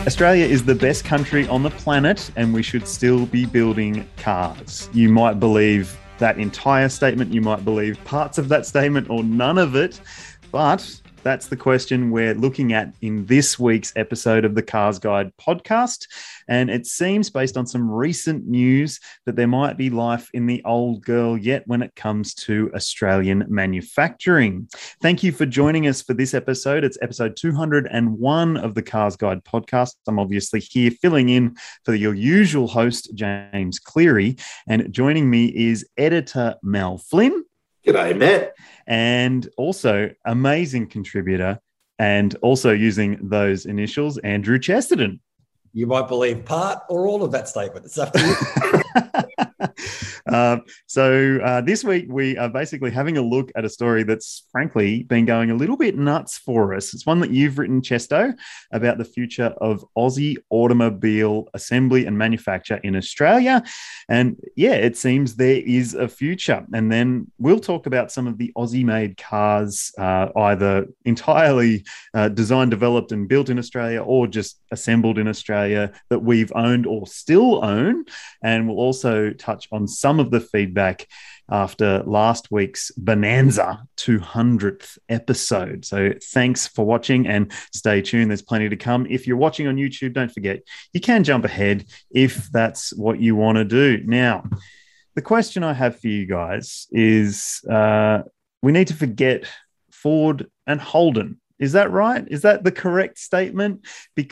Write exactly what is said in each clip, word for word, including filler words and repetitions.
Australia is the best country on the planet and we should still be building cars. You might believe that entire statement, you might believe parts of that statement or none of it, but that's the question we're looking at in this week's episode of the Cars Guide podcast. And it seems, based on some recent news, that there might be life in the old girl yet when it comes to Australian manufacturing. Thank you for joining us for this episode. It's episode two hundred one of the Cars Guide podcast. I'm obviously here filling in for your usual host, James Cleary. And joining me is editor Mel Flynn. G'day, Matt. And also amazing contributor and also using those initials, Andrew Chesterton. You might believe part or all of that statement. It's up to you. uh, so uh, this week we are basically having a look at a story that's frankly been going a little bit nuts for us. It's one that you've written, Chesto, about the future of Aussie automobile assembly and manufacture in Australia. And yeah, it seems there is a future. And then we'll talk about some of the Aussie-made cars, uh, either entirely uh, designed, developed and built in Australia or just assembled in Australia that we've owned or still own. And we'll also touch on some of the feedback after last week's Bonanza two hundredth episode. So thanks for watching and stay tuned. There's plenty to come. If you're watching on YouTube, don't forget, you can jump ahead if that's what you want to do. Now, the question I have for you guys is uh, we need to forget Ford and Holden. Is that right? Is that the correct statement?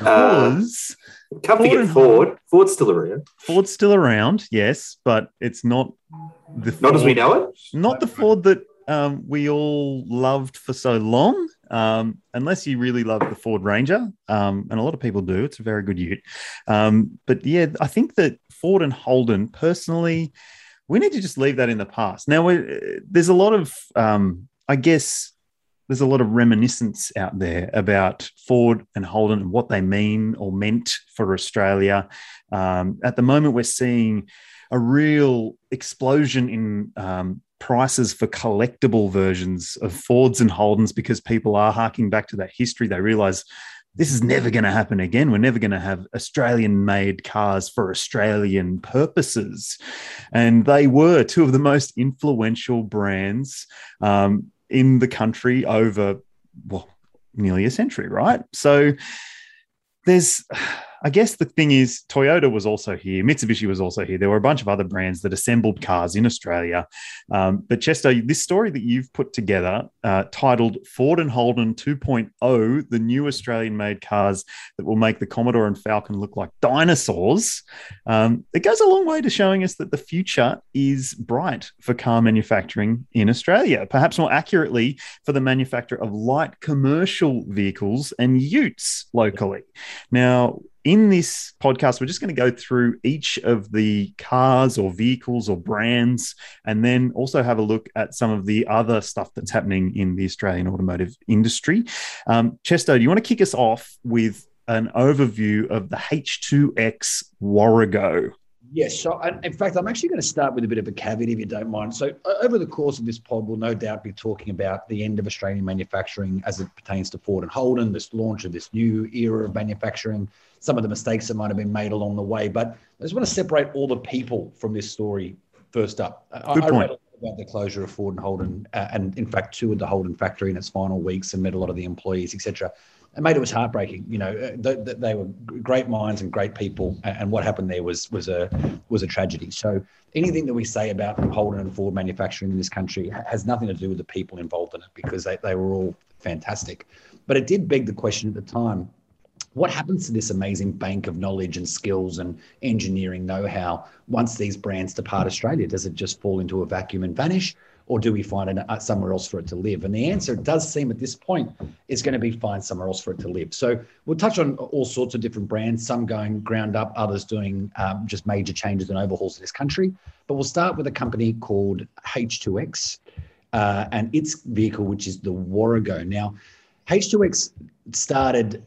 Because uh, can't Ford forget Ford. Ford's still around. Ford's still around, yes, but it's not the Ford, not as we know it. Not the Ford that um, we all loved for so long. Um, unless you really love the Ford Ranger, um, and a lot of people do. It's a very good ute. Um, but yeah, I think that Ford and Holden, personally, we need to just leave that in the past. Now, there's a lot of, um, I guess. There's a lot of reminiscence out there about Ford and Holden and what they mean or meant for Australia. Um, at the moment, we're seeing a real explosion in um, prices for collectible versions of Fords and Holdens because people are harking back to that history. They realize this is never going to happen again. We're never going to have Australian-made cars for Australian purposes. And they were two of the most influential brands um, in the country over, well, nearly a century, right? So there's, I guess the thing is, Toyota was also here, Mitsubishi was also here. There were a bunch of other brands that assembled cars in Australia. Um, but Chesto, this story that you've put together, uh, titled Ford and Holden two point oh, the new Australian-made cars that will make the Commodore and Falcon look like dinosaurs, um, it goes a long way to showing us that the future is bright for car manufacturing in Australia, perhaps more accurately for the manufacture of light commercial vehicles and utes locally. Now, in this podcast, we're just going to go through each of the cars or vehicles or brands, and then also have a look at some of the other stuff that's happening in the Australian automotive industry. Um, Chesto, do you want to kick us off with an overview of the H two X Warrego? Yes. So, in fact, I'm actually going to start with a bit of a caveat, if you don't mind. So, over the course of this pod, we'll no doubt be talking about the end of Australian manufacturing as it pertains to Ford and Holden, this launch of this new era of manufacturing, some of the mistakes that might have been made along the way. But I just want to separate all the people from this story first up. Good I, point. I read about the closure of Ford and Holden, uh, and in fact, toured the Holden factory in its final weeks and met a lot of the employees, et cetera. And mate, it was heartbreaking. You know, they, they were great minds and great people, and what happened there was was a was a tragedy. So anything that we say about Holden and Ford manufacturing in this country has nothing to do with the people involved in it, because they, they were all fantastic. But it did beg the question at the time, what happens to this amazing bank of knowledge and skills and engineering know-how once these brands depart Australia? Does it just fall into a vacuum and vanish? Or do we find it somewhere else for it to live? And the answer, it does seem at this point, is going to be find somewhere else for it to live. So we'll touch on all sorts of different brands, some going ground up, others doing um, just major changes and overhauls in this country. But we'll start with a company called H two X uh, and its vehicle, which is the Warrego. Now, H two X started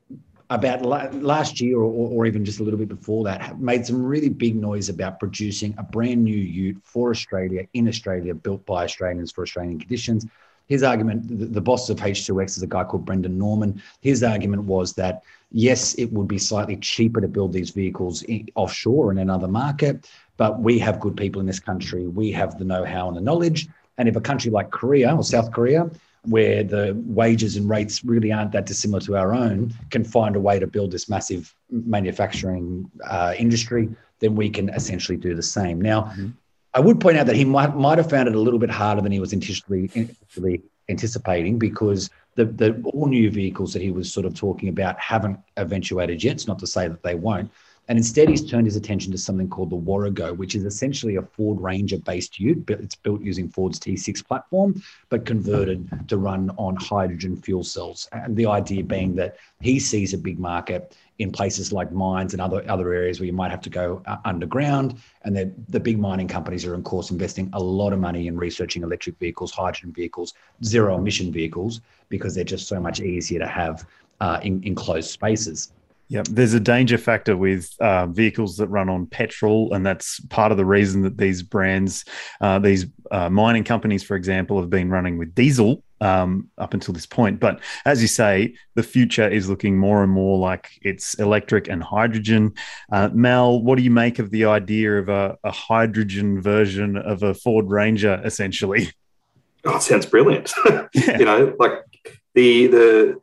about last year or, or even just a little bit before that, made some really big noise about producing a brand new ute for Australia, in Australia, built by Australians for Australian conditions. His argument, the, the boss of H two X is a guy called Brendan Norman. His argument was that, Yes, it would be slightly cheaper to build these vehicles in, offshore in another market, but we have good people in this country. We have the know-how and the knowledge. And if a country like Korea or South Korea, where the wages and rates really aren't that dissimilar to our own, can find a way to build this massive manufacturing uh, industry, then we can essentially do the same. Now, mm-hmm. I would point out that he might might have found it a little bit harder than he was initially, initially anticipating, because the, the all new vehicles that he was sort of talking about haven't eventuated yet. It's not to say that they won't. And instead, he's turned his attention to something called the Warrego, which is essentially a Ford Ranger-based ute, but it's built using Ford's T six platform, but converted to run on hydrogen fuel cells. And the idea being that he sees a big market in places like mines and other, other areas where you might have to go uh, underground. And the, the big mining companies are, of course, investing a lot of money in researching electric vehicles, hydrogen vehicles, zero-emission vehicles, because they're just so much easier to have uh, in enclosed spaces. Yeah, there's a danger factor with uh, vehicles that run on petrol, and that's part of the reason that these brands, uh, these uh, mining companies, for example, have been running with diesel um, up until this point. But as you say, the future is looking more and more like it's electric and hydrogen. Uh, Mal, what do you make of the idea of a, a hydrogen version of a Ford Ranger, essentially? Oh, it sounds brilliant. Yeah. You know, like the the.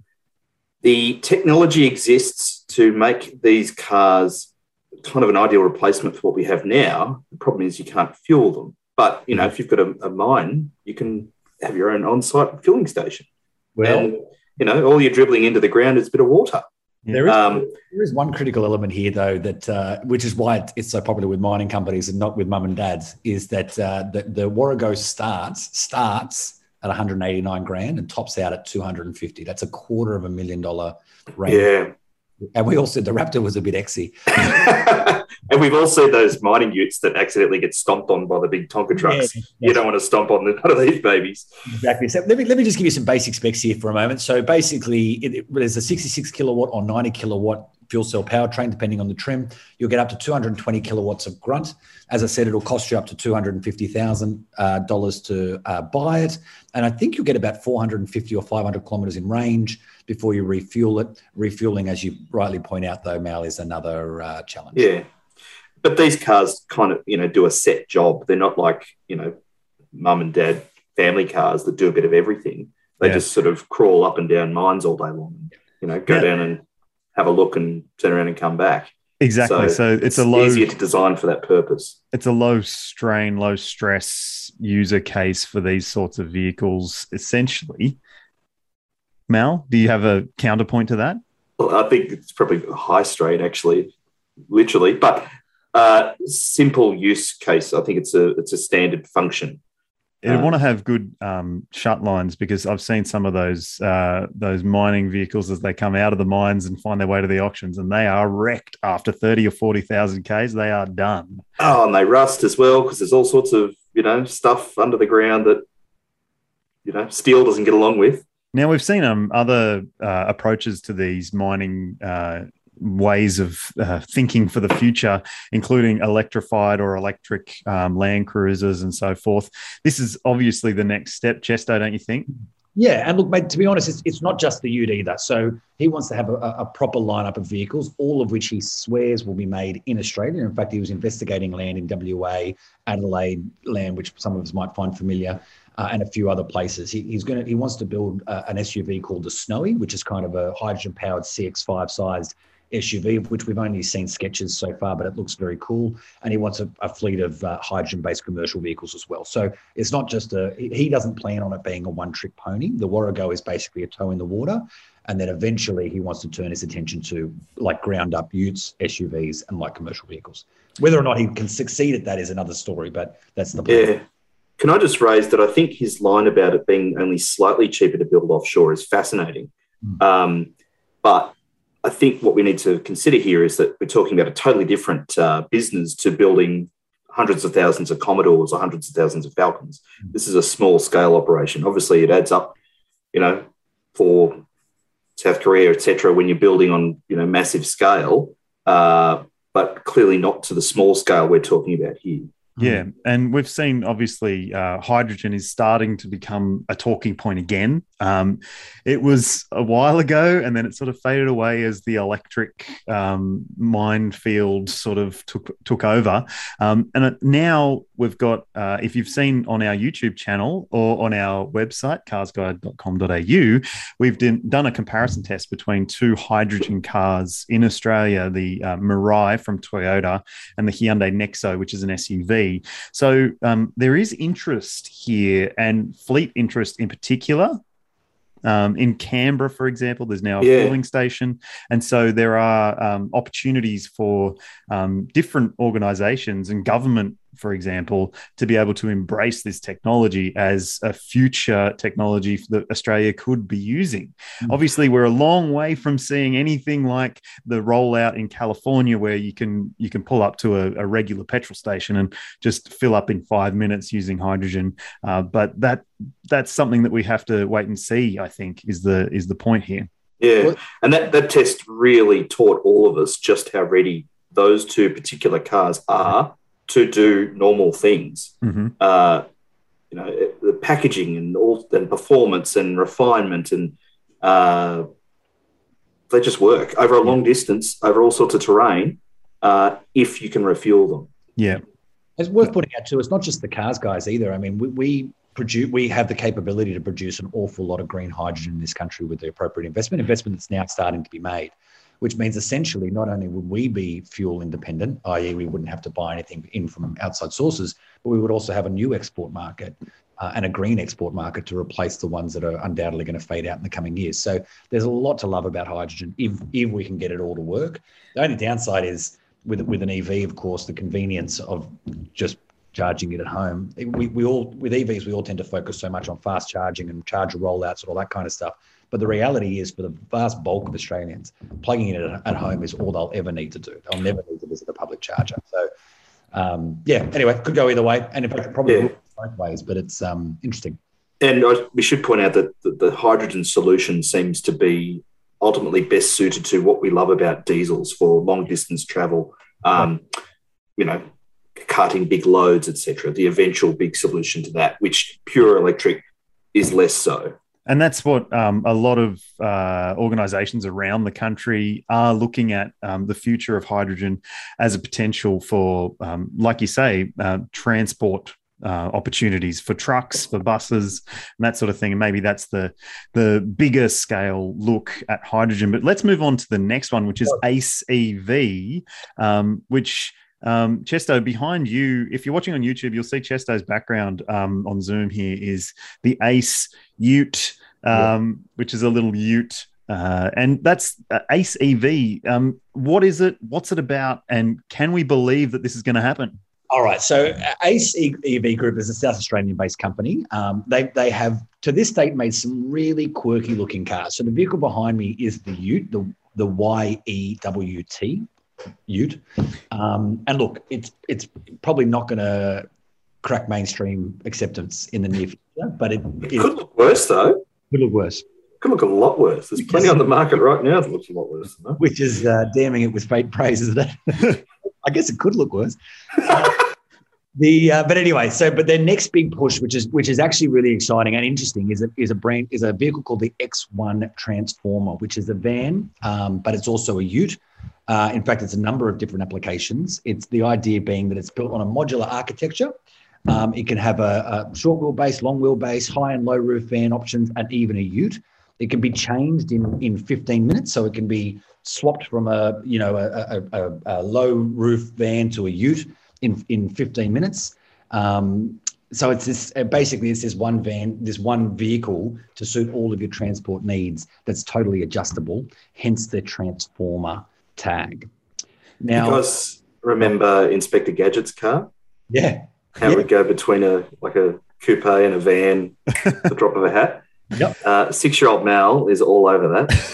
The technology exists to make these cars kind of an ideal replacement for what we have now. The problem is you can't fuel them. But, you know, if you've got a, a mine, you can have your own on-site fueling station. Well, and, you know, all you're dribbling into the ground is a bit of water. There is, um, there is one critical element here, though, that uh, which is why it's so popular with mining companies and not with mum and dads, is that uh, the, the Warrego starts starts at one hundred eighty-nine grand and tops out at two hundred fifty. That's a quarter of a million dollar range. Yeah. And we all said the Raptor was a bit exy. And we've all seen those mining utes that accidentally get stomped on by the big Tonka trucks. Yeah, you don't want to stomp on the, one of these babies. Exactly. So let me let me just give you some basic specs here for a moment. So basically, it, it, there's a sixty-six kilowatt or ninety kilowatt fuel cell powertrain, depending on the trim. You'll get up to two hundred twenty kilowatts of grunt. As I said, it'll cost you up to two hundred fifty thousand dollars uh, to uh, buy it. And I think you'll get about four hundred fifty or five hundred kilometers in range before you refuel it. Refueling, as you rightly point out, though, Mal, is another uh, challenge. Yeah. But these cars kind of, you know, do a set job. They're not like, you know, mum and dad family cars that do a bit of everything. They yeah. just sort of crawl up and down mines all day long, you know, go yeah. down and have a look and turn around and come back. Exactly. So, so it's, it's a low, easier to design for that purpose. It's a low strain, low stress user case for these sorts of vehicles, essentially. Mal, do you have a counterpoint to that? Well, I think it's probably high strain, actually, literally. But uh, simple use case, I think it's a it's a standard function. You um, want to have good um, shut lines, because I've seen some of those uh, those mining vehicles as they come out of the mines and find their way to the auctions, and they are wrecked after thirty or forty thousand k's. They are done. Oh, and they rust as well, because there's all sorts of, you know, stuff under the ground that, you know, steel doesn't get along with. Now, we've seen um, other uh, approaches to these mining uh, ways of uh, thinking for the future, including electrified or electric um, Land Cruisers and so forth. This is obviously the next step, Chesto, don't you think? Yeah, and look, mate, to be honest, it's, it's not just the ute either. So he wants to have a, a proper lineup of vehicles, all of which he swears will be made in Australia. In fact, he was investigating land in W A, Adelaide land, which some of us might find familiar, uh, and a few other places. He, he's going to he wants to build uh, an S U V called the Snowy, which is kind of a hydrogen-powered C X five sized S U V, of which we've only seen sketches so far, but it looks very cool. And he wants a, a fleet of uh, hydrogen-based commercial vehicles as well. So it's not just a, he doesn't plan on it being a one-trick pony. The Warrego is basically a toe in the water. And then eventually he wants to turn his attention to like ground up utes, S U Vs, and light commercial vehicles. Whether or not he can succeed at that is another story, but that's the plan. Yeah. Can I just raise that I think his line about it being only slightly cheaper to build offshore is fascinating. Mm. Um, but I think what we need to consider here is that we're talking about a totally different uh, business to building hundreds of thousands of Commodores or hundreds of thousands of Falcons. Mm. This is a small scale operation. Obviously, it adds up, you know, for South Korea, et cetera, when you're building on, you know, massive scale, uh, but clearly not to the small scale we're talking about here. Yeah, and we've seen obviously uh, hydrogen is starting to become a talking point again. Um, it was a while ago, and then it sort of faded away as the electric um, minefield sort of took took over. Um, and now we've got, uh, if you've seen on our YouTube channel or on our website, cars guide dot com dot a u, we've done, done a comparison test between two hydrogen cars in Australia, the uh, Mirai from Toyota and the Hyundai Nexo, which is an S U V. So um, there is interest here, and fleet interest in particular. Um, in Canberra, for example, there's now a Yeah. fueling station. And so there are um, opportunities for um, different organizations and government, for example, to be able to embrace this technology as a future technology that Australia could be using. Mm-hmm. Obviously, we're a long way from seeing anything like the rollout in California, where you can you can pull up to a, a regular petrol station and just fill up in five minutes using hydrogen. Uh, but that that's something that we have to wait and see, I think, is the is the point here. Yeah, and that, that test really taught all of us just how ready those two particular cars are to do normal things. Mm-hmm. Uh, you know, the packaging and all and performance and refinement, and uh, they just work over a long distance, over all sorts of terrain, uh, if you can refuel them. Yeah. It's worth putting out too, it's not just the cars guys either. I mean, we, we produce, we have the capability to produce an awful lot of green hydrogen in this country with the appropriate investment, investment that's now starting to be made, which means essentially not only would we be fuel independent, that is we wouldn't have to buy anything in from outside sources, but we would also have a new export market uh, and a green export market to replace the ones that are undoubtedly going to fade out in the coming years. So there's a lot to love about hydrogen if, if we can get it all to work. The only downside is with, with an E V, of course, the convenience of just charging it at home. We, we all, with E Vs, we all tend to focus so much on fast charging and charger rollouts and all that kind of stuff. But the reality is, for the vast bulk of Australians, plugging it at, at home is all they'll ever need to do. They'll never need to visit a public charger. So, um, yeah, anyway, could go either way. And in fact, probably Yeah. both ways, but it's um, interesting. And I, we should point out that the, the hydrogen solution seems to be ultimately best suited to what we love about diesels for long distance travel, um, right. you know, carting big loads, et cetera. The eventual big solution to that, which pure electric is less so. And that's what um, a lot of uh, organizations around the country are looking at, um, the future of hydrogen as a potential for, um, like you say, uh, transport uh, opportunities for trucks, for buses, and that sort of thing. And maybe that's the, the bigger scale look at hydrogen. But let's move on to the next one, which is ACE E V, um, which... Um, Chesto, behind you, if you're watching on YouTube, you'll see Chesto's background um, on Zoom here is the ACE Ute, um, yeah. which is a little Ute. Uh, and that's uh, ACE E V. Um, what is it? What's it about? And can we believe that this is going to happen? All right. So ACE E V Group is a South Australian-based company. Um, they they have, to this date, made some really quirky-looking cars. So the vehicle behind me is the Ute, the, the Y E W T. Ute. Um, and look, it's it's probably not going to crack mainstream acceptance in the near future, but it, it could look worse, though. Could look worse. Could look a lot worse. There's plenty on the market right now that looks a lot worse than that. Which is uh, damning it with faint praise, isn't it? I guess it could look worse. Uh, the uh, but anyway, so but their next big push, which is which is actually really exciting and interesting, is a is a brand is a vehicle called the X one Transformer, which is a van, um, but it's also a Ute. Uh, in fact, it's a number of different applications. It's the idea being that it's built on a modular architecture. Um, it can have a, a short wheelbase, long wheelbase, high and low roof van options, and even a Ute. It can be changed in, in fifteen minutes, so it can be swapped from a you know a, a, a low roof van to a Ute in in fifteen minutes. Um, so it's this basically it's this one van, this one vehicle to suit all of your transport needs. That's totally adjustable. Hence the Transformer tag. Now, because remember Inspector Gadget's car? Yeah. How yeah. it would go between a like a coupe and a van, the drop of a hat. Yep. Uh, six-year-old Mel is all over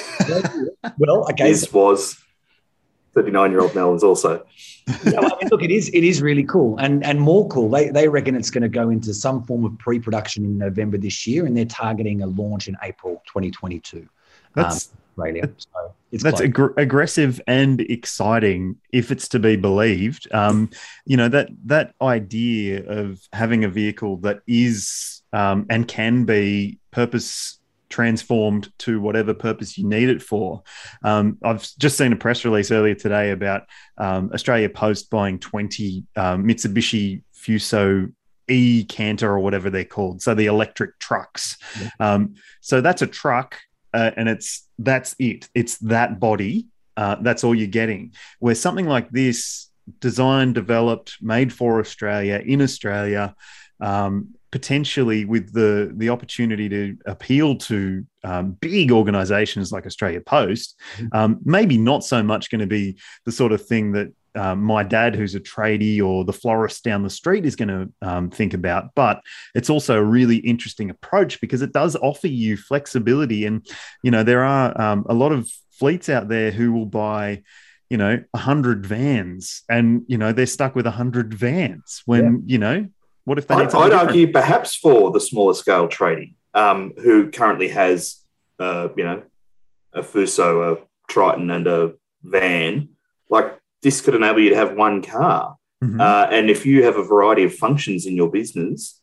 that. Well, okay. This was thirty-nine-year-old Mel is also. Yeah, I mean, look, it is it is really cool, and and more cool. They they reckon it's going to go into some form of pre-production in November this year, and they're targeting a launch in April twenty twenty-two. That's. Um, Australia. So it's That's ag- aggressive and exciting if it's to be believed. Um, you know, that that idea of having a vehicle that is um, and can be purpose transformed to whatever purpose you need it for. Um, I've just seen a press release earlier today about um, Australia Post buying twenty um, Mitsubishi Fuso e-Canter or whatever they're called. So the electric trucks. Yeah. Um, so that's a truck uh, and it's that's it. It's that body. Uh, that's all you're getting. Where something like this, designed, developed, made for Australia, in Australia, um, potentially with the the opportunity to appeal to um, big organizations like Australia Post, um, maybe not so much going to be the sort of thing that um, my dad, who's a tradie, or the florist down the street is going to um, think about. But it's also a really interesting approach because it does offer you flexibility. And, you know, there are um, a lot of fleets out there who will buy, you know, a hundred vans and, you know, they're stuck with a hundred vans when, yeah. you know, what if they need I'd argue perhaps for the smaller scale trading um, who currently has, uh, you know, a Fuso, a Triton and a van, like this could enable you to have one car. Mm-hmm. Uh, and if you have a variety of functions in your business,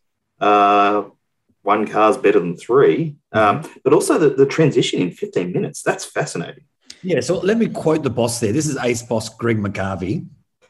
uh, one car's better than three. Um, but also the, the transition in fifteen minutes, that's fascinating. Yeah, so let me quote the boss there. This is Ace boss Greg McGarvey.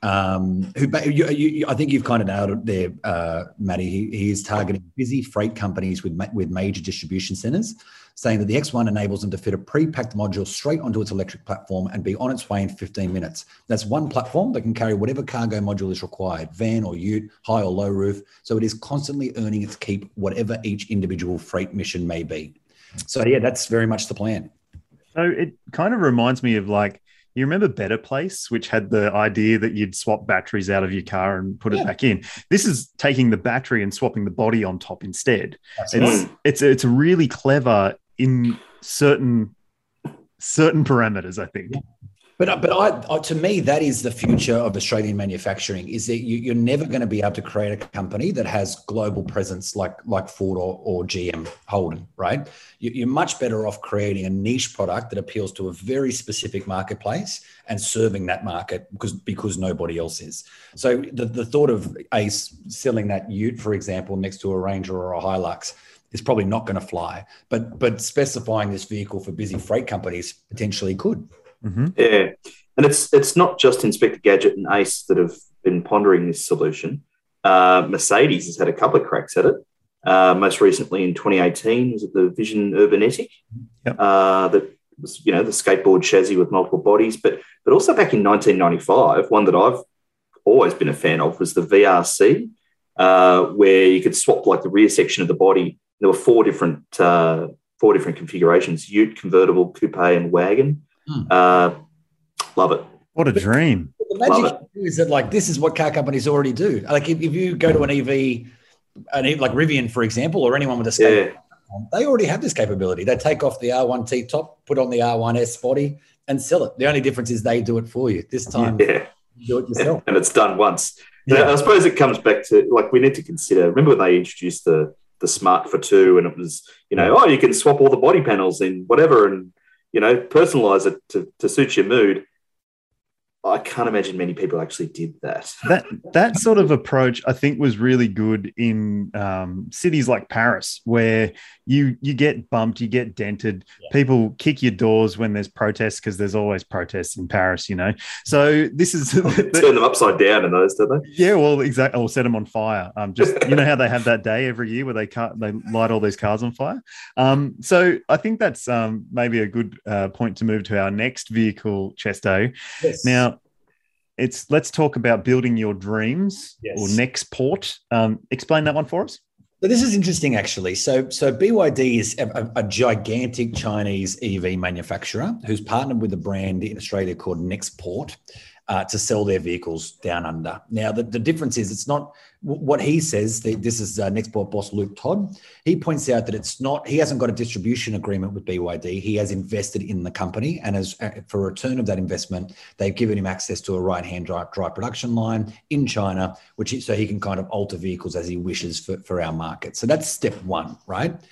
Um, who you, you, I think you've kind of nailed it there, uh, Matty. He, he is targeting busy freight companies with with major distribution centers, saying that the X one enables them to fit a pre-packed module straight onto its electric platform and be on its way in fifteen minutes. That's one platform that can carry whatever cargo module is required, van or ute, high or low roof. So it is constantly earning its keep, whatever each individual freight mission may be. So yeah, that's very much the plan. So it kind of reminds me of like, you remember Better Place, which had the idea that you'd swap batteries out of your car and put yeah. it back in. This is taking the battery and swapping the body on top instead. That's it's, right. it's it's really clever in certain certain parameters, I think. Yeah. But but I, I, to me, that is the future of Australian manufacturing. Is that you, you're never going to be able to create a company that has global presence like like Ford or, or G M Holden, right? You, you're much better off creating a niche product that appeals to a very specific marketplace and serving that market because because nobody else is. So the, the thought of Ace selling that ute, for example, next to a Ranger or a Hilux is probably not going to fly. But but specifying this vehicle for busy freight companies potentially could. Mm-hmm. Yeah, and it's it's not just Inspector Gadget and Ace that have been pondering this solution. Uh, Mercedes has had a couple of cracks at it. Uh, most recently in twenty eighteen, was it the Vision Urbanetic? Yep. Uh, that was, you know, the skateboard chassis with multiple bodies. But but also back in nineteen ninety-five, one that I've always been a fan of was the V R C, uh, where you could swap like the rear section of the body. There were four different uh, four different configurations: ute, convertible, coupe, and wagon. Hmm. Uh, love it. What a dream. The magic is that like this is what car companies already do. Like if, if you go to an E V, an E V like Rivian, for example, or anyone with a skate, yeah. they already have this capability. They take off the R one T top, put on the R one S body and sell it. The only difference is they do it for you. This time yeah. you do it yourself. And it's done once. Yeah. Now, I suppose it comes back to like we need to consider, remember when they introduced the the Smart for two and it was, you know, oh, you can swap all the body panels in whatever and you know, personalize it to, to suit your mood. I can't imagine many people actually did that. That that sort of approach, I think, was really good in um, cities like Paris, where you you get bumped, you get dented. Yeah. People kick your doors when there's protests because there's always protests in Paris, you know. So this is oh, turn them upside down in those, don't they? Yeah, well, exactly. Or set them on fire. Um, just you know how they have that day every year where they cut, they light all these cars on fire. Um, so I think that's um, maybe a good uh, point to move to our next vehicle, Chesto. Yes. Now. It's let's talk about building your dreams yes. or Nextport. Um, explain that one for us. So this is interesting, actually. So, so B Y D is a, a gigantic Chinese E V manufacturer who's partnered with a brand in Australia called Nextport uh, to sell their vehicles down under. Now, the, the difference is it's not what he says. The, this is uh, Nextport boss Luke Todd. He points out that it's not. He hasn't got a distribution agreement with B Y D. He has invested in the company, and as uh, for a return of that investment, they've given him access to a right-hand drive, drive production line in China, which he, so he can kind of alter vehicles as he wishes for, for our market. So that's step one, right?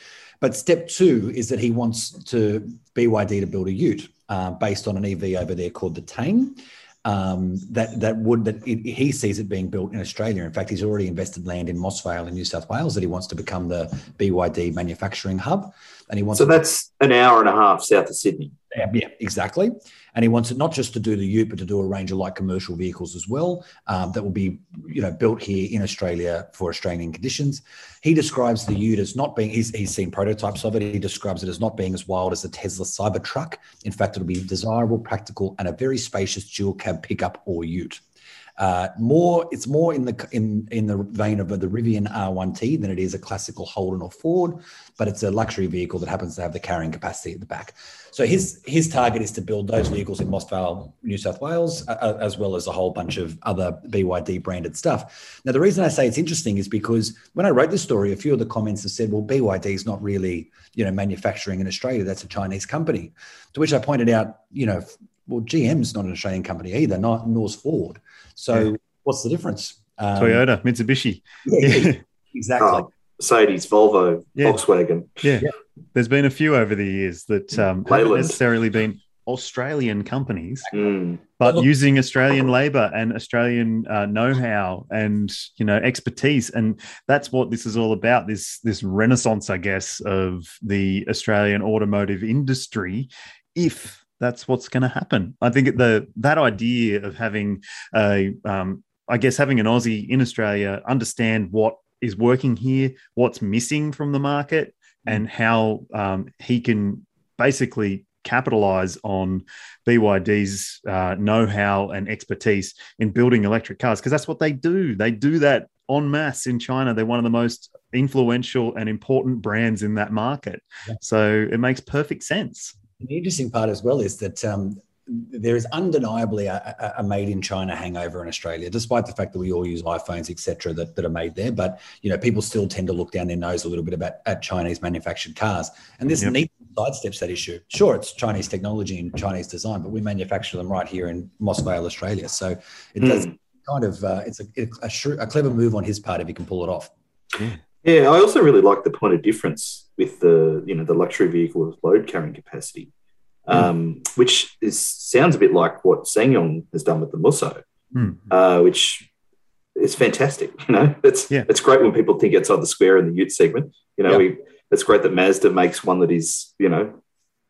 But step two is that he wants to B Y D to build a ute uh, based on an E V over there called the Tang. Um, that that would that it, he sees it being built in Australia. In fact, he's already invested land in Moss Vale in New South Wales that he wants to become the B Y D manufacturing hub. And he wants so to, that's an hour and a half south of Sydney. Yeah, yeah, exactly. And he wants it not just to do the ute, but to do a range of light commercial vehicles as well um, that will be, you know, built here in Australia for Australian conditions. He describes the ute as not being, he's, he's seen prototypes of it. He describes it as not being as wild as the Tesla Cybertruck. In fact, it'll be desirable, practical, and a very spacious dual cab pickup or ute. Uh, more, it's more in the in in the vein of the Rivian R one T than it is a classical Holden or Ford, but it's a luxury vehicle that happens to have the carrying capacity at the back. So his his target is to build those vehicles in Moss Vale, New South Wales, uh, as well as a whole bunch of other B Y D branded stuff. Now, the reason I say it's interesting is because when I wrote this story, a few of the comments have said, well, B Y D is not really, you know, manufacturing in Australia. That's a Chinese company. To which I pointed out, you know, well, G M's not an Australian company either, not nor's Ford. So yeah. What's the difference? Um, Toyota, Mitsubishi. Yeah, yeah. Exactly. Oh, Mercedes, Volvo, yeah. Volkswagen. Yeah. yeah. There's been a few over the years that um, haven't necessarily been Australian companies, mm. but using Australian labour and Australian uh, know-how and, you know, expertise. And that's what this is all about, this, this renaissance, I guess, of the Australian automotive industry, if that's what's going to happen. I think the that idea of having a, um, I guess, having an Aussie in Australia understand what is working here, what's missing from the market, and how um, he can basically capitalize on B Y D's uh, know-how and expertise in building electric cars, because that's what they do. They do that en masse in China. They're one of the most influential and important brands in that market. Yeah. So it makes perfect sense. The interesting part as well is that um, there is undeniably a, a made in China hangover in Australia, despite the fact that we all use iPhones, et cetera, that, that are made there. But, you know, people still tend to look down their nose a little bit about at Chinese manufactured cars. And this yep. neatly sidesteps that issue. Sure, it's Chinese technology and Chinese design, but we manufacture them right here in Moss Vale, Australia. So it does mm. kind of, uh, it's a, a, a clever move on his part if he can pull it off. Yeah. Yeah, I also really like the point of difference with the, you know, the luxury vehicle with load carrying capacity, um, mm. which is sounds a bit like what SsangYong has done with the Musso, mm. uh, which is fantastic. You know, it's yeah. it's great when people think outside the square in the ute segment. You know, yeah. we, it's great that Mazda makes one that is, you know,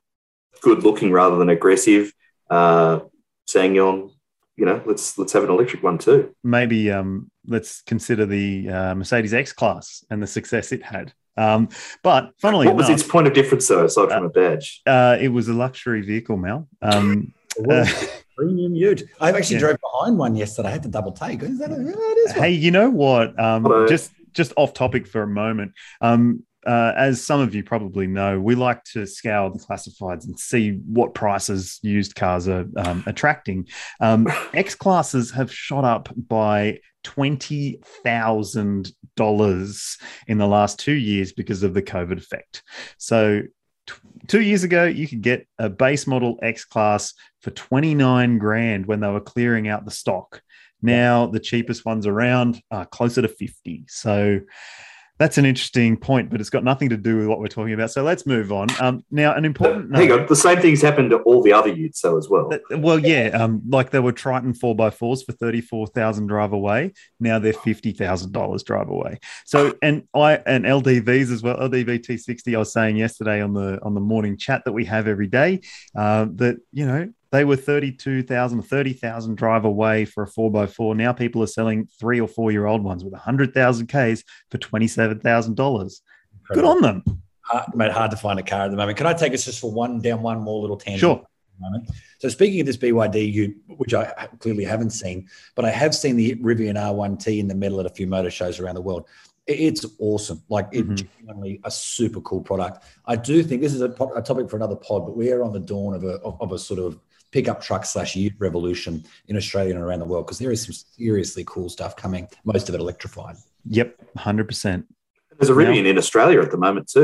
good looking rather than aggressive. Uh, SsangYong, you know, let's let's have an electric one too. Maybe um, let's consider the uh, Mercedes X-Class and the success it had. Um, but funnily what was enough, its point of difference though, aside from uh, a badge? Uh, it was a luxury vehicle, Mel. Um, uh, premium ute. I actually yeah. drove behind one yesterday. I had to double take. Is that a, yeah, it is one. Hey, you know what? Um, just just off topic for a moment. Um, Uh, as some of you probably know, we like to scour the classifieds and see what prices used cars are um, attracting. Um, X-Classes have shot up by twenty thousand dollars in the last two years because of the COVID effect. So t- two years ago, you could get a base model X-Class for twenty-nine grand when they were clearing out the stock. Now, the cheapest ones around are closer to fifty. So that's an interesting point, but it's got nothing to do with what we're talking about. So let's move on. Um, now, an important... Uh, hang on, the same thing's happened to all the other utes, though, as well. That, well, yeah, um, like there were Triton four by fours for thirty-four thousand dollars drive away. Now they're fifty thousand dollars drive away. So, and I and L D Vs as well, L D V T sixty, I was saying yesterday on the on the morning chat that we have every day, uh, that, you know, they were thirty-two thousand dollars, thirty thousand dollars drive away for a four by four. Now people are selling three or four-year-old ones with one hundred thousand Ks for twenty-seven thousand dollars. Good on them. Hard, mate, hard to find a car at the moment. Can I take us just for one down one more little tangent? Sure. Moment? So speaking of this B Y D ute, which I clearly haven't seen, but I have seen the Rivian R one T in the metal at a few motor shows around the world. It's awesome. Like, it's mm-hmm. genuinely a super cool product. I do think this is a, a topic for another pod, but we are on the dawn of a, of, of a sort of pickup truck slash ute revolution in Australia and around the world, because there is some seriously cool stuff coming, most of it electrified. Yep, one hundred percent. There's a Rivian now, in Australia at the moment too.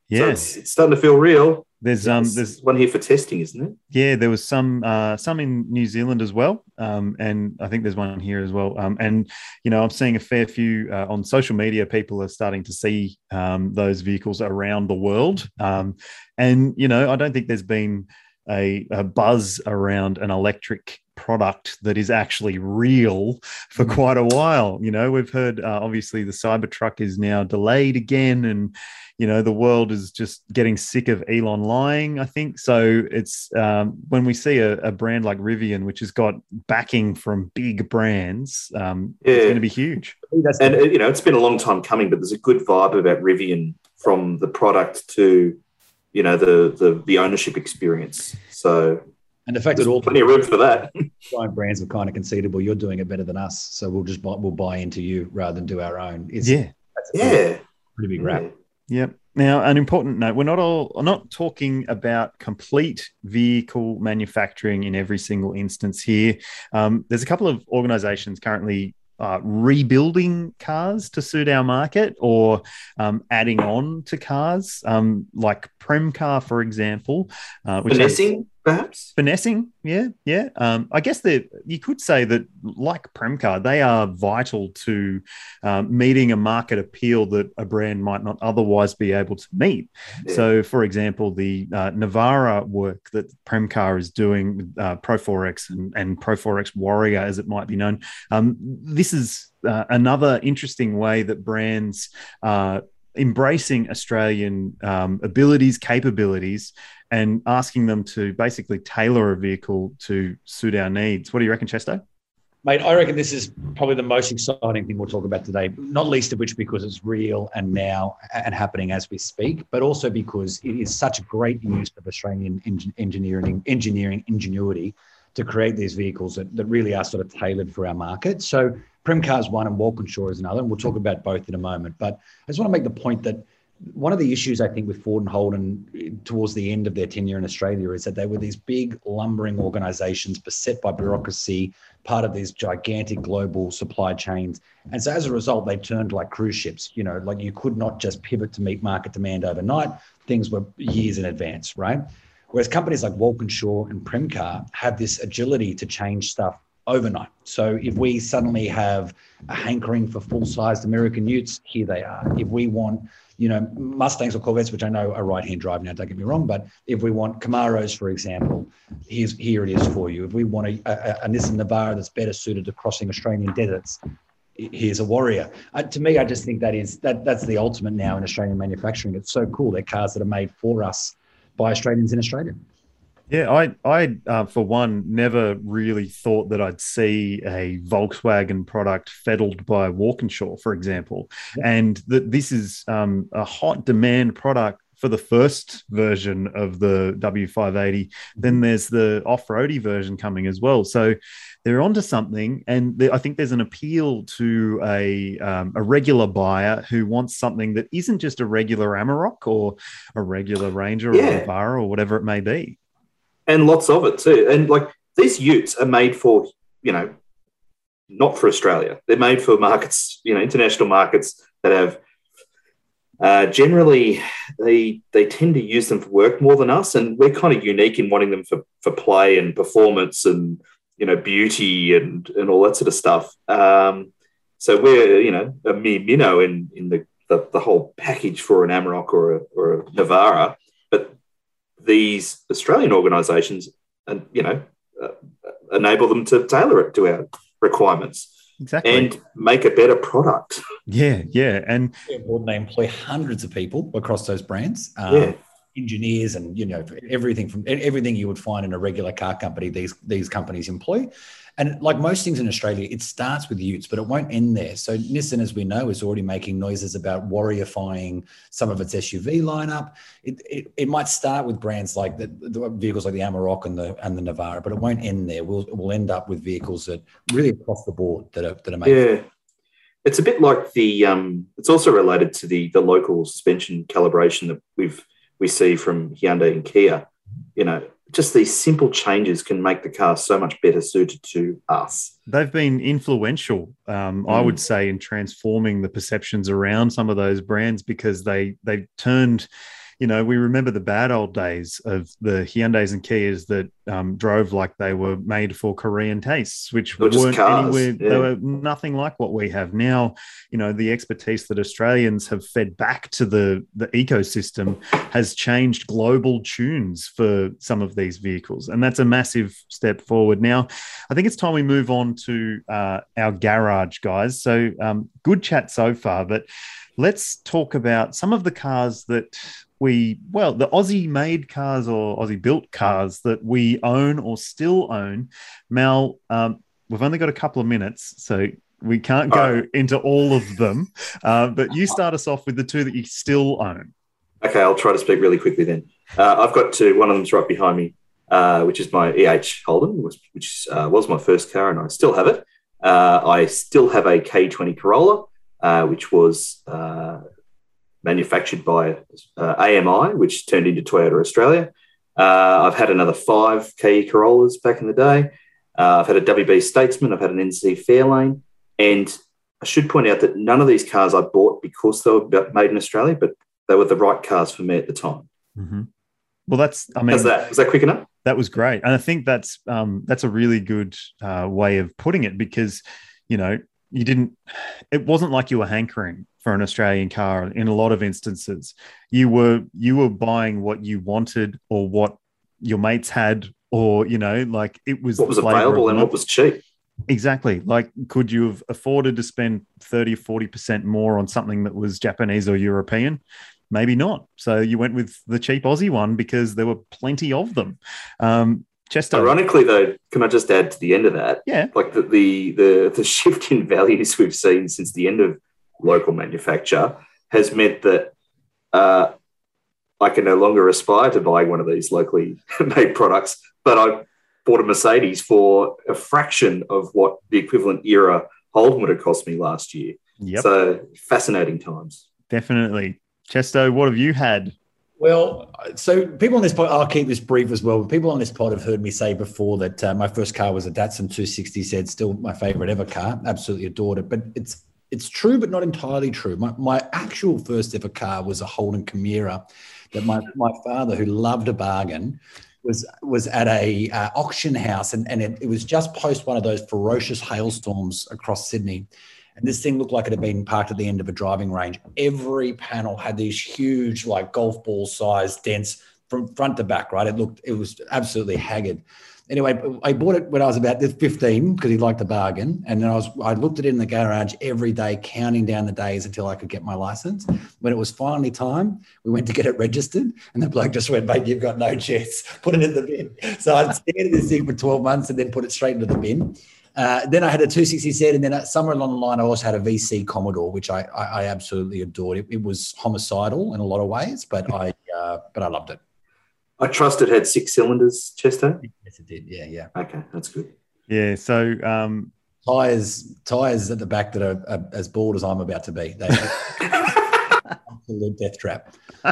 Yeah. So it's, it's starting to feel real. There's um there's one here for testing, isn't it? Yeah, there was some uh, some in New Zealand as well, um, and I think there's one here as well. Um, and you know, I'm seeing a fair few uh, on social media. People are starting to see um, those vehicles around the world, um, and you know, I don't think there's been a, a buzz around an electric product that is actually real for quite a while. You know, we've heard uh, obviously the Cybertruck is now delayed again, and you know, the world is just getting sick of Elon lying, I think. So it's um, when we see a, a brand like Rivian, which has got backing from big brands, um, yeah. it's going to be huge. And, you know, it's been a long time coming, but there's a good vibe about Rivian from the product to, you know, the the, the ownership experience. So and the fact that all plenty of room for that. Giant brands have kind of conceded, well, you're doing it better than us, so we'll just buy, we'll buy into you rather than do our own. It's, yeah, that's yeah, pretty, pretty big wrap. Yeah. Yep. Now, an important note: we're not all we're not talking about complete vehicle manufacturing in every single instance here. Um, there's a couple of organisations currently uh, rebuilding cars to suit our market, or um, adding on to cars, um, like Premcar, for example, uh, which finessing. Has, Perhaps finessing, yeah, yeah. Um, I guess that you could say that, like Premcar, they are vital to um, meeting a market appeal that a brand might not otherwise be able to meet. Yeah. So, for example, the uh, Navara work that Premcar is doing with uh, Pro four X and, and Pro four X Warrior, as it might be known, um, this is uh, another interesting way that brands are embracing Australian um, abilities, capabilities, and asking them to basically tailor a vehicle to suit our needs. What do you reckon, Chesto? Mate, I reckon this is probably the most exciting thing we'll talk about today, not least of which because it's real and now and happening as we speak, but also because it is such a great use of Australian engineering, engineering ingenuity to create these vehicles that, that really are sort of tailored for our market. So Premcar is one and Walkinshaw is another, and we'll talk about both in a moment. But I just want to make the point that one of the issues, I think, with Ford and Holden towards the end of their tenure in Australia is that they were these big lumbering organizations beset by bureaucracy, part of these gigantic global supply chains. And so as a result, they turned like cruise ships. You know, like you could not just pivot to meet market demand overnight. Things were years in advance, right? Whereas companies like Walkinshaw and Premcar have this agility to change stuff overnight. So if we suddenly have a hankering for full-sized American utes, here they are. If we want, you know, Mustangs or Corvettes, which I know are right-hand drive now, don't get me wrong, but if we want Camaros, for example, here's here it is for you. If we want a, a, a Nissan Navara that's better suited to crossing Australian deserts, here's a Warrior. Uh, to me, I just think that is that that's the ultimate now in Australian manufacturing. It's so cool. They're cars that are made for us by Australians in Australia. Yeah, I, I uh, for one, never really thought that I'd see a Volkswagen product feddled by Walkinshaw, for example, yeah. and that this is um, a hot demand product for the first version of the W five eighty. Then there's the off-roady version coming as well. So they're onto something, and I think there's an appeal to a um, a regular buyer who wants something that isn't just a regular Amarok or a regular Ranger yeah. or a Navara or whatever it may be. And lots of it too. And like these utes are made for, you know, not for Australia. They're made for markets, you know, international markets that have uh, generally they they tend to use them for work more than us. And we're kind of unique in wanting them for, for play and performance and, you know, beauty and, and all that sort of stuff. Um, so we're, you know, a mere minnow in, in the, the, the whole package for an Amarok or a, or a Navara. But these Australian organisations, and you know, uh, enable them to tailor it to our requirements, exactly, and make a better product. Yeah, yeah, and they employ hundreds of people across those brands. Um, yeah. Engineers and you know everything from everything you would find in a regular car company. These these companies employ, and like most things in Australia, it starts with utes, but it won't end there. So Nissan, as we know, is already making noises about warriorifying some of its S U V lineup. It it, it might start with brands like the, the vehicles like the Amarok and the and the Navara, but it won't end there. We'll we'll end up with vehicles that really across the board that are that are made. Yeah. It's a bit like the. Um, it's also related to the the local suspension calibration that we've. we see from Hyundai and Kia. You know, just these simple changes can make the car so much better suited to us. They've been influential, um, mm. I would say, in transforming the perceptions around some of those brands because they they've turned, you know, we remember the bad old days of the Hyundais and Kias that um, drove like they were made for Korean tastes, which Or just weren't cars, anywhere. yeah. They were nothing like what we have now. You know, the expertise that Australians have fed back to the the ecosystem has changed global tunes for some of these vehicles, and that's a massive step forward. Now, I think it's time we move on to uh, our garage, guys. So, um, good chat so far, but let's talk about some of the cars that we, well, the Aussie-made cars or Aussie-built cars that we own or still own. Mel, um, we've only got a couple of minutes, so we can't go right. into all of them, uh, but you start us off with the two that you still own. Okay, I'll try to speak really quickly then. Uh, I've got two. One of them's right behind me, uh, which is my E H Holden, which, which uh, was my first car, and I still have it. Uh, I still have a K twenty Corolla, uh, which was uh, manufactured by uh, A M I, which turned into Toyota Australia. Uh, I've had another five K Corollas back in the day. Uh, I've had a W B Statesman. I've had an N C Fairlane. And I should point out that none of these cars I bought because they were made in Australia, but they were the right cars for me at the time. Mm-hmm. Well, that's, I mean, How's that? Was that quick enough? That was great. And I think that's, um, that's a really good uh, way of putting it, because, you know, you didn't, it wasn't like you were hankering for an Australian car in a lot of instances. You were, you were buying what you wanted or what your mates had, or, you know, like it was what was available and what was cheap. Exactly. Like, could you have afforded to spend thirty, forty percent more on something that was Japanese or European? Maybe not. So you went with the cheap Aussie one because there were plenty of them. Um, Chester. Ironically, though, can I just add to the end of that? Yeah. Like the, the, the, the shift in values we've seen since the end of local manufacture has meant that uh, I can no longer aspire to buying one of these locally made products, but I bought a Mercedes for a fraction of what the equivalent era Holden would have cost me last year. Yep. So fascinating times. Definitely. Chesto, what have you had? Well, so people on this pod, I'll keep this brief as well. People on this pod have heard me say before that uh, my first car was a Datsun two sixty Z, still my favorite ever car. Absolutely adored it. But it's it's true, but not entirely true. My, my actual first ever car was a Holden Chimera that my, my father, who loved a bargain, was was at a uh, auction house, and, and it, it was just post one of those ferocious hailstorms across Sydney. And this thing looked like it had been parked at the end of a driving range. Every panel had these huge, like golf ball sized dents from front to back, right? It looked, it was absolutely haggard. Anyway, I bought it when I was about fifteen because he liked the bargain. And then I was, I looked at it in the garage every day, counting down the days until I could get my license. When it was finally time, we went to get it registered, and the bloke just went, "Mate, you've got no chance. Put it in the bin." So I stared at this thing for twelve months and then put it straight into the bin. Uh, then I had a two sixty Z, and then somewhere along the line, I also had a V C Commodore, which I, I, I absolutely adored. It, it was homicidal in a lot of ways, but I uh, but I loved it. I trust it had six cylinders, Chester. Yes, it did. Yeah, yeah. Okay, that's good. Yeah. So um, tires, tires at the back that are, are as bald as I'm about to be. They absolute death trap.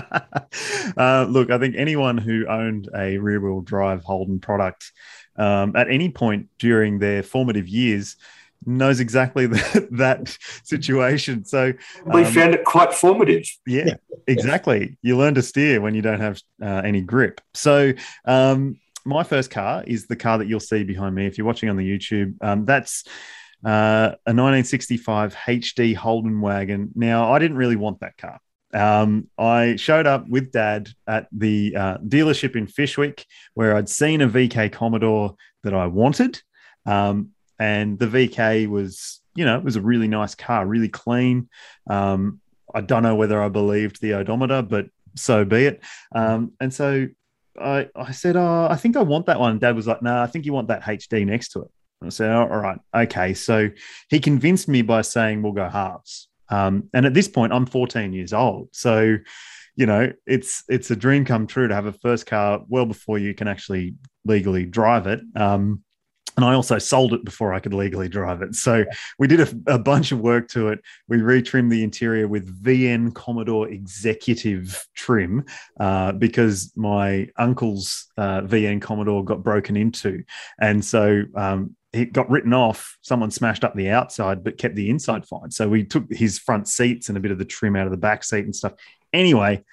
uh, look, I think anyone who owned a rear-wheel drive Holden product um, at any point during their formative years knows exactly that, that situation. So we um, found it quite formative. Yeah, exactly. You learn to steer when you don't have uh, any grip. So um, my first car is the car that you'll see behind me if you're watching on the YouTube. Um, that's uh, a nineteen sixty-five H D Holden wagon. Now, I didn't really want that car. Um, I showed up with Dad at the uh, dealership in Fyshwick where I'd seen a V K Commodore that I wanted. Um, and the V K was, you know, it was a really nice car, really clean. Um, I don't know whether I believed the odometer, but so be it. Um, and so I, I said, oh, I think I want that one. And Dad was like, no, nah, I think you want that H D next to it. I said, oh, all right. Okay. So he convinced me by saying we'll go halves. Um, and at this point, I'm fourteen years old. So, you know, it's it's a dream come true to have a first car well before you can actually legally drive it. Um, and I also sold it before I could legally drive it. So we did a, a bunch of work to it. We retrimmed the interior with V N Commodore Executive trim uh, because my uncle's uh, V N Commodore got broken into. And so um, it got written off. Someone smashed up the outside, but kept the inside fine. So we took his front seats and a bit of the trim out of the back seat and stuff. Anyway,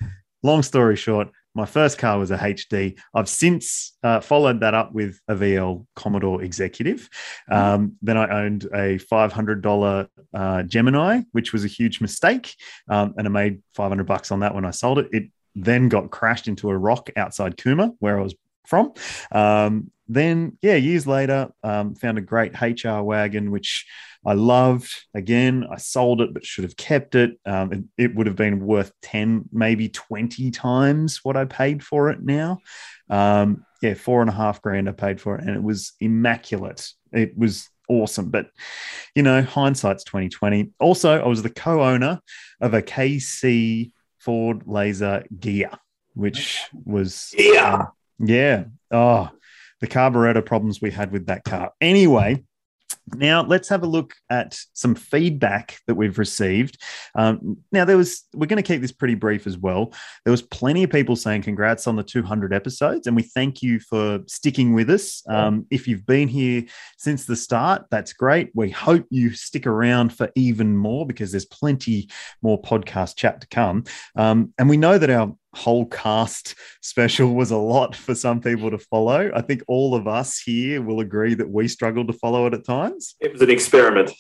long story short, my first car was a H D. I've since uh, followed that up with a V L Commodore Executive. Um, then I owned a five hundred dollars uh, Gemini, which was a huge mistake. Um, and I made five hundred bucks on that when I sold it. It then got crashed into a rock outside Cooma, where I was from. Um, then, yeah, years later, um, found a great H R wagon, which I loved. Again, I sold it, but should have kept it. Um, it, it would have been worth ten, maybe twenty times what I paid for it now. Um, yeah, four and a half grand I paid for it, and it was immaculate. It was awesome. But, you know, hindsight's twenty twenty. Also, I was the co-owner of a K C Ford Laser Ghia, which was... Yeah. Um, yeah. Oh, the carburetor problems we had with that car. Anyway, now let's have a look at some feedback that we've received. Um, now, there was, we're going to keep this pretty brief as well. There was plenty of people saying congrats on the two hundred episodes, and we thank you for sticking with us. Um, if you've been here since the start, that's great. We hope you stick around for even more, because there's plenty more podcast chat to come. Um, and we know that our whole cast special was a lot for some people to follow. I think all of us here will agree that we struggled to follow it at times. It was an experiment.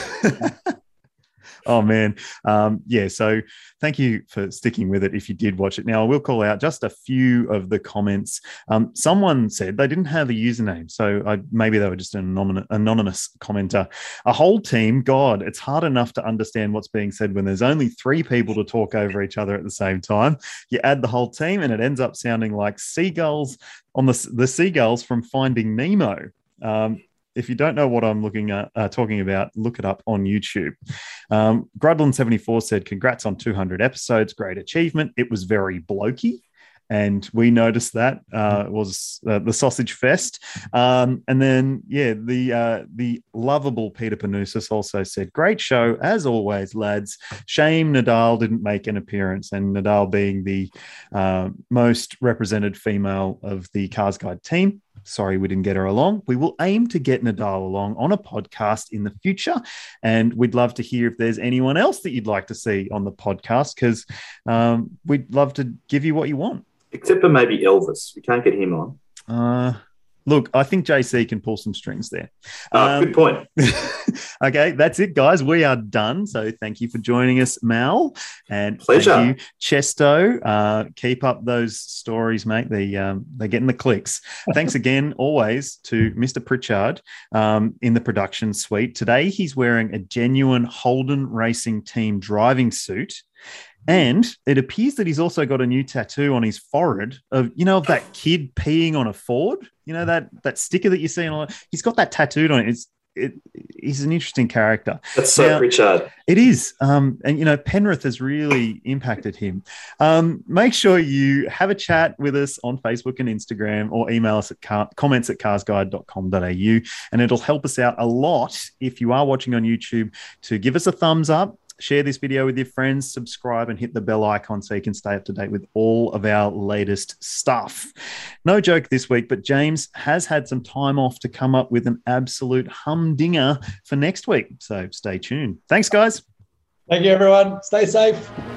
Oh, man. Um, yeah, so thank you for sticking with it if you did watch it. Now, I will call out just a few of the comments. Um, someone said they didn't have a username, so I, maybe they were just an anonymous, anonymous commenter. A whole team, God, it's hard enough to understand what's being said when there's only three people to talk over each other at the same time. You add the whole team and it ends up sounding like seagulls on the, the seagulls from Finding Nemo. Um, If you don't know what I'm looking at, uh, talking about, look it up on YouTube. Um, Grudlin seventy-four said, congrats on two hundred episodes. Great achievement. It was very blokey. And we noticed that uh, it was uh, the Sausage Fest. Um, and then, yeah, the uh, the lovable Peter Panousis also said, great show, as always, lads. Shame Nadal didn't make an appearance, and Nadal being the uh, most represented female of the Cars Guide team. Sorry we didn't get her along. We will aim to get Nadal along on a podcast in the future. And we'd love to hear if there's anyone else that you'd like to see on the podcast, because um, we'd love to give you what you want. Except for maybe Elvis. We can't get him on. Uh, look, I think J C can pull some strings there. Oh, um, good point. Okay, that's it, guys. We are done. So thank you for joining us, Mal. And Pleasure. Thank you, Chesto. Uh, keep up those stories, mate. They, um, they're getting the clicks. Thanks again, always, to Mister Pritchard um, in the production suite. Today, he's wearing a genuine Holden Racing Team driving suit. And it appears that he's also got a new tattoo on his forehead of, you know, of that kid peeing on a Ford. You know, that that sticker that you see on. He's got that tattooed on it. It's it. He's an interesting character. That's so now, Richard. It is, um, and you know, Penrith has really impacted him. Um, make sure you have a chat with us on Facebook and Instagram, or email us at car- comments at carsguide dot com dot a u, and it'll help us out a lot if you are watching on YouTube to give us a thumbs up. Share this video with your friends, subscribe, and hit the bell icon so you can stay up to date with all of our latest stuff. No joke this week, but James has had some time off to come up with an absolute humdinger for next week. So stay tuned. Thanks, guys. Thank you, everyone. Stay safe.